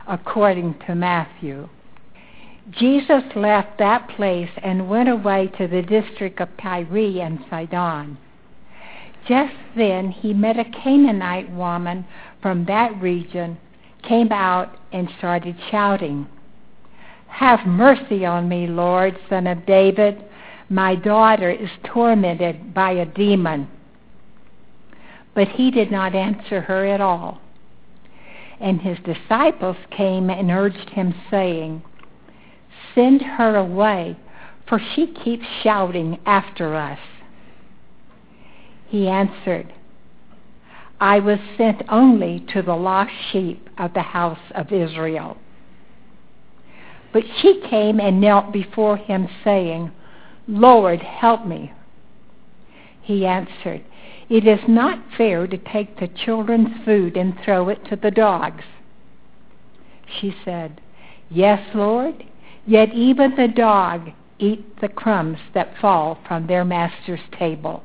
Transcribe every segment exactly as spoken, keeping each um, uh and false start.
according to Matthew. Jesus left that place and went away to the district of Tyre and Sidon. Just then he met a Canaanite woman from that region, came out and started shouting, "Have mercy on me, Lord, Son of David. My daughter is tormented by a demon." But he did not answer her at all. And his disciples came and urged him, saying, "Send her away, for she keeps shouting after us." He answered, "I was sent only to the lost sheep of the house of Israel." But she came and knelt before him, saying, "Lord, help me." He answered, "It is not fair to take the children's food and throw it to the dogs." She said, "Yes, Lord, yet even the dog eat the crumbs that fall from their master's table."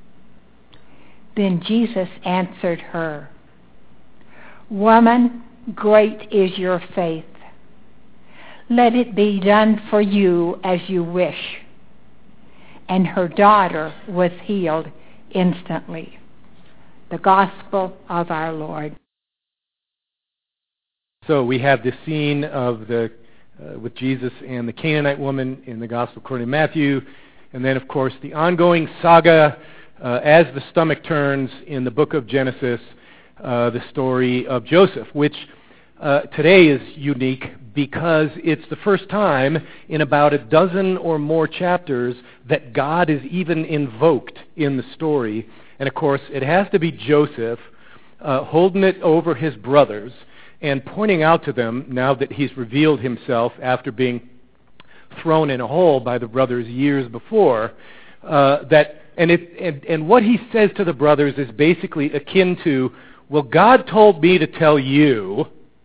Then Jesus answered her, "Woman, great is your faith. Let it be done for you as you wish." And her daughter was healed instantly. The Gospel of our Lord. So we have this scene of the uh, with Jesus and the Canaanite woman in the Gospel according to Matthew, and then of course the ongoing saga uh, as the stomach turns in the book of Genesis, uh, the story of Joseph, which uh, today is unique because it's the first time in about a dozen or more chapters that God is even invoked in the story. And of course, it has to be Joseph uh, holding it over his brothers and pointing out to them, now that he's revealed himself after being thrown in a hole by the brothers years before, uh, that and, it, and and what he says to the brothers is basically akin to, well, God told me to tell you.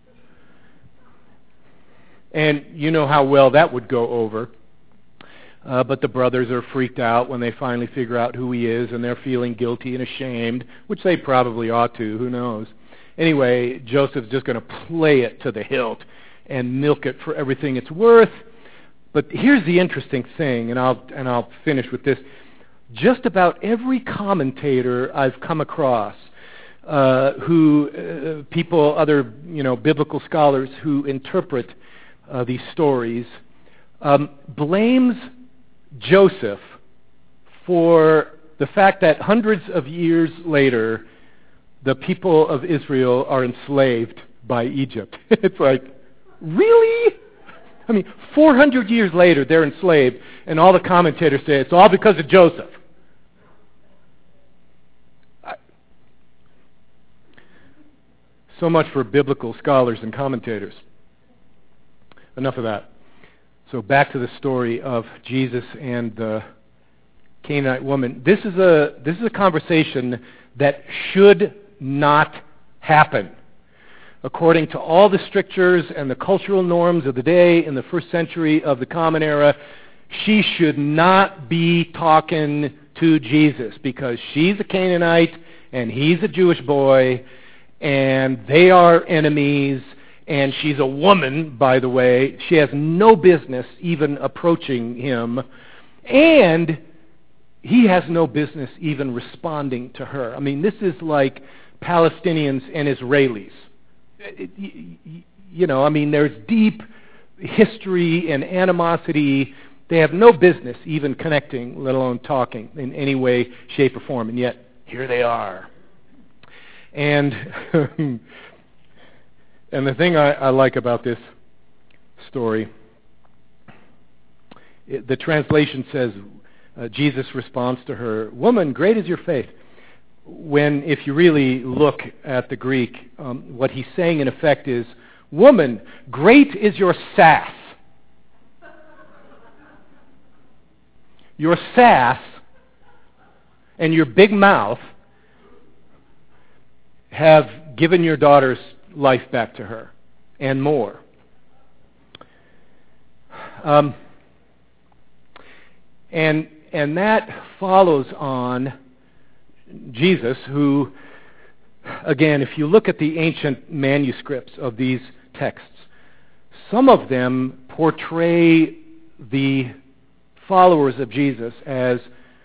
And you know how well that would go over. Uh, but the brothers are freaked out when they finally figure out who he is, and they're feeling guilty and ashamed, which they probably ought to, who knows. Anyway, Joseph's just going to play it to the hilt and milk it for everything it's worth. But here's the interesting thing, and I'll and I'll finish with this. Just about every commentator I've come across, uh, who uh, people, other you know biblical scholars who interpret uh, these stories, um, blames Joseph for the fact that hundreds of years later, the people of Israel are enslaved by Egypt. It's like, really? I mean, four hundred years later, they're enslaved, and all the commentators say it's all because of Joseph. I, so much for biblical scholars and commentators. Enough of that. So back to the story of Jesus and the Canaanite woman. This is a this is a conversation that should not happen. According to all the strictures and the cultural norms of the day in the first century of the Common Era, she should not be talking to Jesus because she's a Canaanite and he's a Jewish boy and they are enemies, and she's a woman, by the way. She has no business even approaching him, and he has no business even responding to her. I mean, this is like Palestinians and Israelis. It, you, you know, I mean, there's deep history and animosity. They have no business even connecting, let alone talking in any way, shape, or form. And yet, here they are. And and the thing I, I like about this story, it, the translation says, uh, Jesus responds to her, "Woman, great is your faith." When, if you really look at the Greek, um, what he's saying in effect is, "Woman, great is your sass." Your sass and your big mouth have given your daughter's life back to her, and more. Um, and and that follows on Jesus, who, again, if you look at the ancient manuscripts of these texts. Some of them portray the followers of Jesus as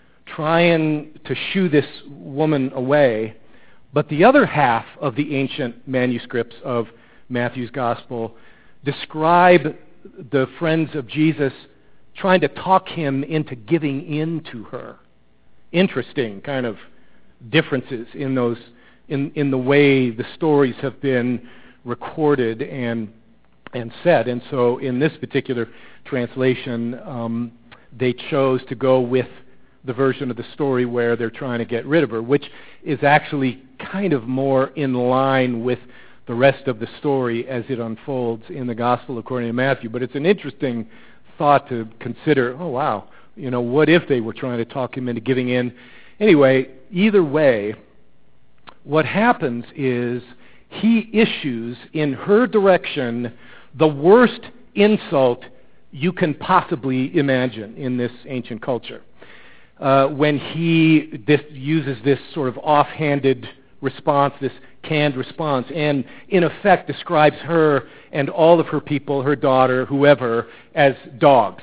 trying to shoo this woman away, but the other half of the ancient manuscripts of Matthew's Gospel describe the friends of Jesus trying to talk him into giving in to her. Interesting kind of differences in those in, in the way the stories have been recorded and and said. And so in this particular translation, um, they chose to go with the version of the story where they're trying to get rid of her, which is actually kind of more in line with the rest of the story as it unfolds in the Gospel according to Matthew. But it's an interesting thought to consider, oh wow, you know, what if they were trying to talk him into giving in? Anyway, either way, what happens is he issues in her direction the worst insult you can possibly imagine in this ancient culture. Uh, when he this, uses this sort of offhanded response, this canned response, and in effect describes her and all of her people, her daughter, whoever, as dogs.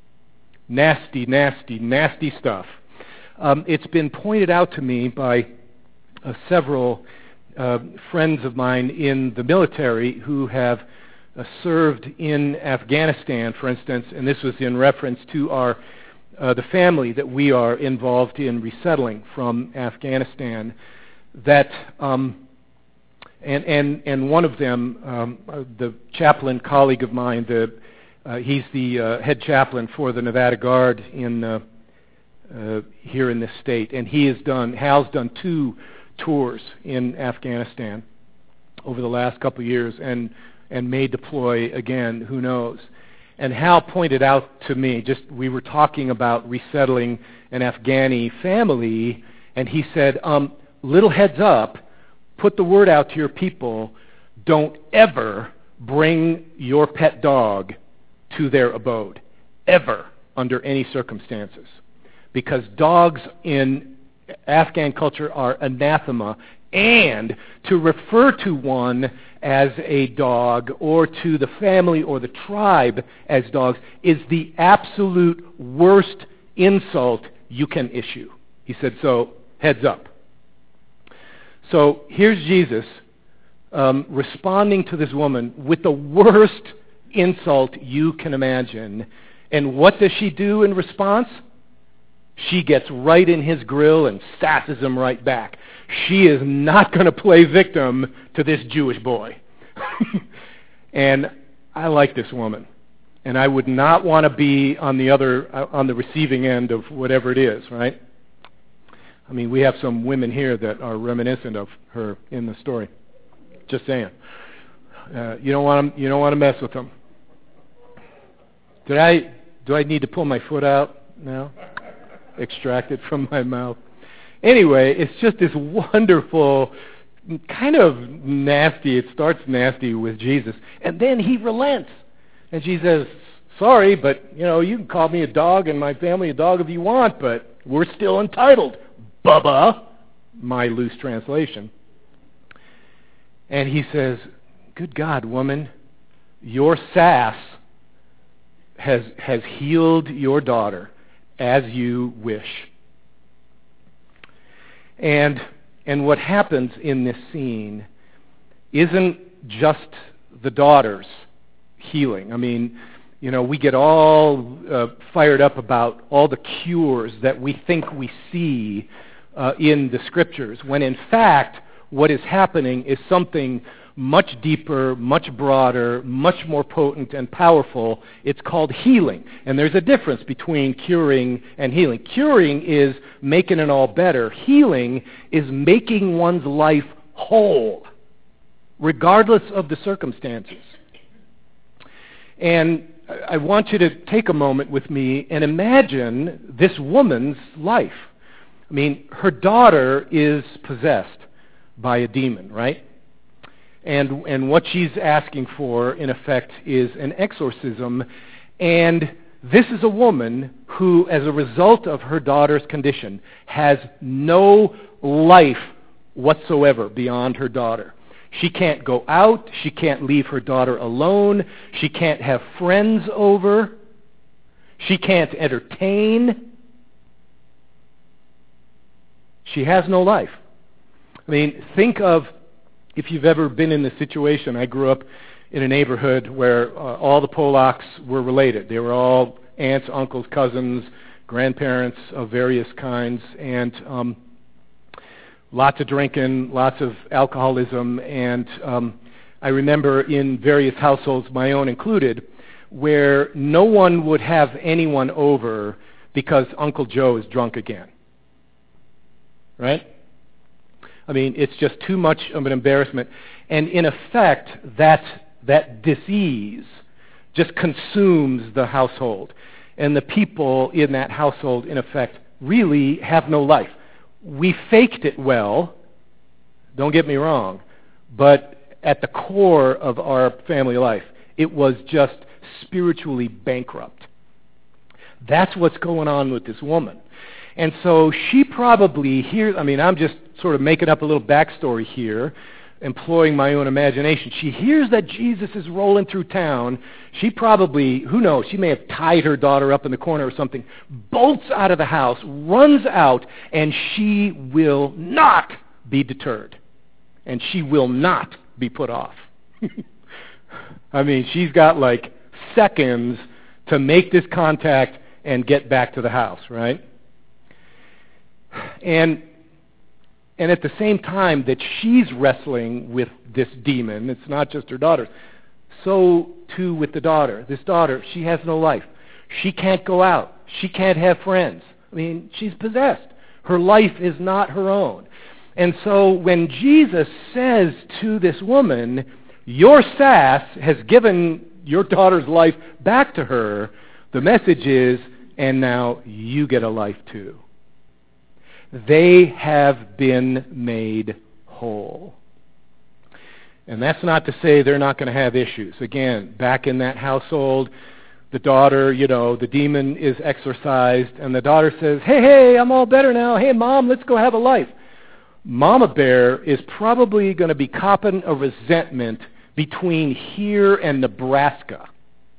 Nasty, nasty, nasty stuff. Um, it's been pointed out to me by uh, several uh, friends of mine in the military who have uh, served in Afghanistan, for instance, and this was in reference to our uh, the family that we are involved in resettling from Afghanistan, that um, and and and one of them, um, uh, the chaplain colleague of mine, the uh, he's the uh, head chaplain for the Nevada Guard in uh, uh, here in this state, and he has done Hal's done two tours in Afghanistan over the last couple of years, and and may deploy again. Who knows? And Hal pointed out to me, just we were talking about resettling an Afghani family, and he said, um, little heads up, put the word out to your people, don't ever bring your pet dog to their abode, ever, under any circumstances. Because dogs in Afghan culture are anathema, and to refer to one as a dog or to the family or the tribe as dogs is the absolute worst insult you can issue. He said, so heads up. So here's Jesus um, responding to this woman with the worst insult you can imagine. And what does she do in response? She gets right in his grill and sasses him right back. She is not going to play victim to this Jewish boy. And I like this woman. And I would not want to be on the other, uh, on the receiving end of whatever it is, right? I mean, we have some women here that are reminiscent of her in the story. Just saying. Uh, you don't want to, you don't want to mess with them. Did I, do I need to pull my foot out now? Extract it from my mouth. Anyway, it's just this wonderful, kind of nasty, it starts nasty with Jesus, and then he relents. And she says, sorry, but, you know, you can call me a dog and my family a dog if you want, but we're still entitled, Bubba, my loose translation. And he says, good God, woman, your sass has has healed your daughter as you wish. And and what happens in this scene isn't just the daughter's healing. I mean, you know, we get all uh, fired up about all the cures that we think we see uh, in the Scriptures, when in fact what is happening is something much deeper, much broader, much more potent and powerful. It's called healing. And there's a difference between curing and healing. Curing is making it all better. Healing is making one's life whole, regardless of the circumstances. And I want you to take a moment with me and imagine this woman's life. I mean, her daughter is possessed by a demon, right? And and what she's asking for, in effect, is an exorcism. And this is a woman who, as a result of her daughter's condition, has no life whatsoever beyond her daughter. She can't go out. She can't leave her daughter alone. She can't have friends over. She can't entertain. She has no life. I mean, think of, if you've ever been in this situation, I grew up in a neighborhood where uh, all the Polacks were related. They were all aunts, uncles, cousins, grandparents of various kinds, and um, lots of drinking, lots of alcoholism, and um, I remember in various households, my own included, where no one would have anyone over because Uncle Joe is drunk again. Right? I mean, it's just too much of an embarrassment. And in effect, that, that disease just consumes the household. And the people in that household, in effect, really have no life. We faked it well, don't get me wrong, but at the core of our family life, it was just spiritually bankrupt. That's what's going on with this woman. And so she probably hears, I mean, I'm just sort of making up a little backstory here, employing my own imagination. She hears that Jesus is rolling through town. She probably, who knows, she may have tied her daughter up in the corner or something, bolts out of the house, runs out, and she will not be deterred. And she will not be put off. I mean, she's got like seconds to make this contact and get back to the house, right? And and at the same time that she's wrestling with this demon, it's not just her daughter, so too with the daughter. This daughter, she has no life. She can't go out. She can't have friends. I mean, she's possessed. Her life is not her own. And so when Jesus says to this woman, your sass has given your daughter's life back to her, the message is, and now you get a life too. They have been made whole. And that's not to say they're not going to have issues. Again, back in that household, the daughter, you know, the demon is exorcised, and the daughter says, hey, hey, I'm all better now. Hey, Mom, let's go have a life. Mama Bear is probably going to be copping a resentment between here and Nebraska.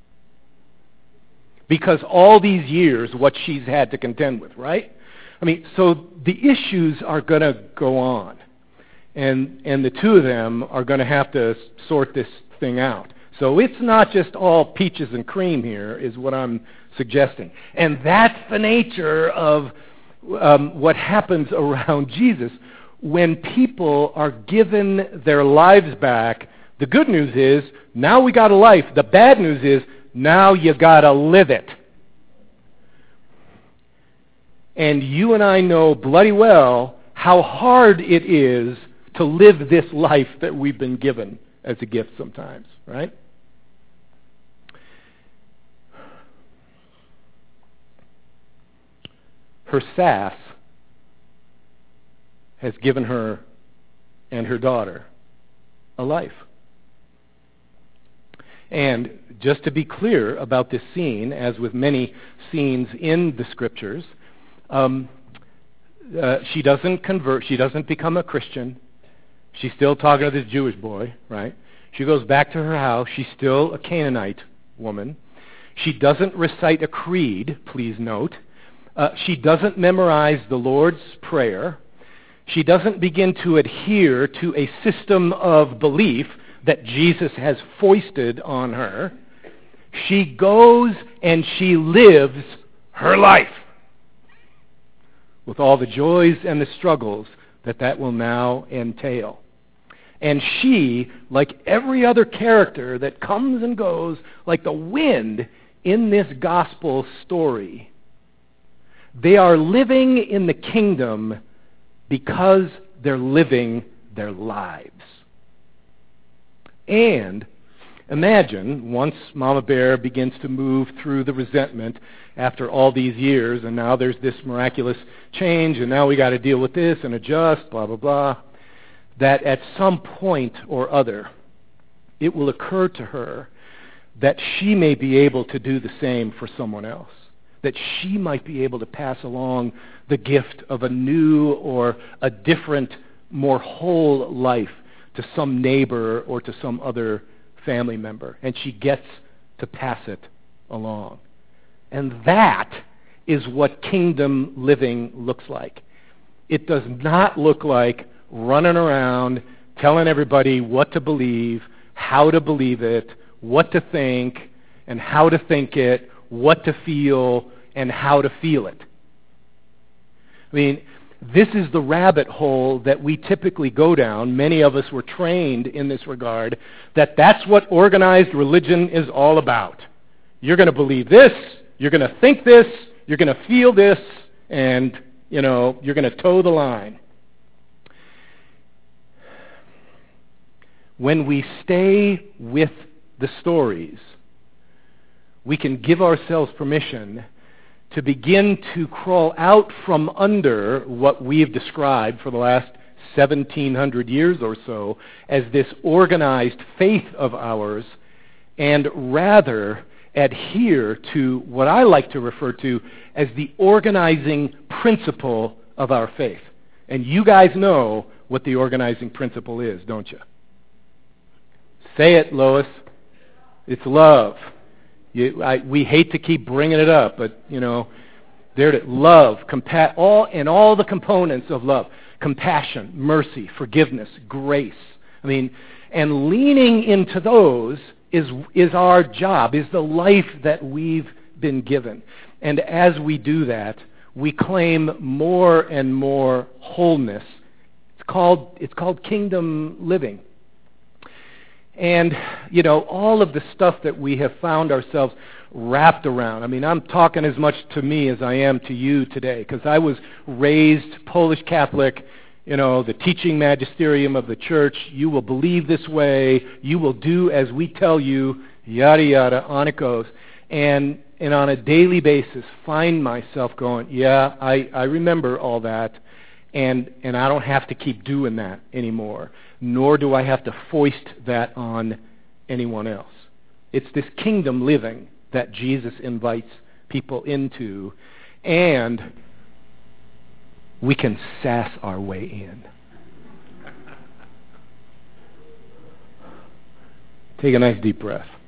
Because all these years, what she's had to contend with, right? I mean, so the issues are going to go on. And and the two of them are going to have to sort this thing out. So it's not just all peaches and cream here, is what I'm suggesting. And that's the nature of um, what happens around Jesus. When people are given their lives back, the good news is, now we got a life. The bad news is, now you got to live it. And you and I know bloody well how hard it is to live this life that we've been given as a gift sometimes, right? Her sass has given her and her daughter a life. And just to be clear about this scene, as with many scenes in the Scriptures, um, uh, she doesn't convert, she doesn't become a Christian. She's still talking to this Jewish boy, right? She goes back to her house. She's still a Canaanite woman. She doesn't recite a creed, please note. Uh, she doesn't memorize the Lord's Prayer. She doesn't begin to adhere to a system of belief that Jesus has foisted on her. She goes and she lives her life with all the joys and the struggles that that will now entail. And she, like every other character that comes and goes like the wind in this gospel story, they are living in the kingdom because they're living their lives. And imagine, once Mama Bear begins to move through the resentment after all these years, and now there's this miraculous change, and now we got to deal with this and adjust, blah, blah, blah, that at some point or other, it will occur to her that she may be able to do the same for someone else, that she might be able to pass along the gift of a new or a different, more whole life to some neighbor or to some other family member, and she gets to pass it along. And that is what kingdom living looks like. It does not look like running around telling everybody what to believe, how to believe it, what to think, and how to think it, what to feel, and how to feel it. I mean, this is the rabbit hole that we typically go down. Many of us were trained in this regard, that that's what organized religion is all about. You're going to believe this, you're going to think this, you're going to feel this, and, you know, you're going to toe the line. When we stay with the stories, we can give ourselves permission to begin to crawl out from under what we've described for the last seventeen hundred years or so as this organized faith of ours, and rather adhere to what I like to refer to as the organizing principle of our faith. And you guys know what the organizing principle is, don't you? Say it, Lois. It's love. You, I, we hate to keep bringing it up, but, you know, there it love, compa- all, and all the components of love. Compassion, mercy, forgiveness, grace. I mean, and leaning into those is is our job, is the life that we've been given. And as we do that, we claim more and more wholeness. It's called it's called kingdom living. And, you know, all of the stuff that we have found ourselves wrapped around. I mean, I'm talking as much to me as I am to you today, because I was raised Polish Catholic, you know, the teaching magisterium of the church. You will believe this way. You will do as we tell you, yada, yada, on it goes. And, and on a daily basis, find myself going, yeah, I, I remember all that, and, and I don't have to keep doing that anymore. Nor do I have to foist that on anyone else. It's this kingdom living that Jesus invites people into, and we can sass our way in. Take a nice deep breath.